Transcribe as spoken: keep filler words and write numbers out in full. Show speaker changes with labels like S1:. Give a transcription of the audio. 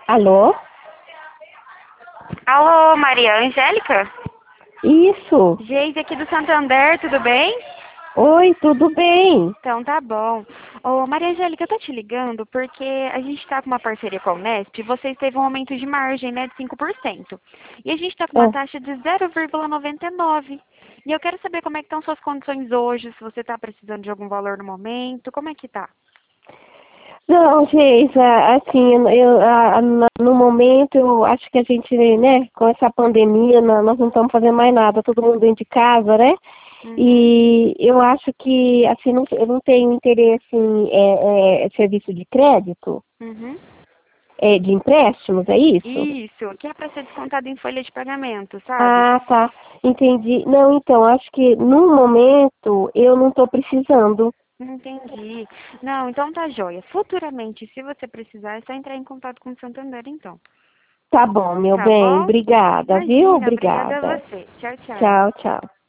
S1: Alô?
S2: Alô, Maria Angélica?
S1: Isso.
S2: Geise aqui do Santander, tudo bem?
S1: Oi, tudo bem?
S2: Então tá bom. Ô, Maria Angélica, eu tô te ligando porque a gente tá com uma parceria com a Unesp e vocês teve um aumento de margem, né, de cinco por cento. E a gente tá com uma
S1: Ah,
S2: taxa de zero vírgula noventa e nove. E eu quero saber como é que estão suas condições hoje, se você tá precisando de algum valor no momento, como é que tá?
S1: não, Geisa, assim, eu, a- a- no momento eu acho que a gente, né, com essa pandemia, nó- nós não estamos fazendo mais nada, todo mundo dentro de casa, né?
S2: Uhum.
S1: E eu acho que, assim, não, eu não tenho interesse em é, é, serviço de crédito,
S2: Uhum.
S1: é, de empréstimos, é isso?
S2: Isso, que é pra ser descontado em folha de pagamento, sabe?
S1: Ah, tá, entendi. Não, então, acho que no momento eu não estou precisando.
S2: Entendi. Não, então tá joia. Futuramente, se você precisar, é só entrar em contato com o Santander, então.
S1: Tá bom, meu
S2: Tá
S1: bem,
S2: bom?
S1: obrigada, viu?
S2: Imagina, obrigada a
S1: Obrigada.
S2: você. Tchau, tchau.
S1: Tchau, tchau.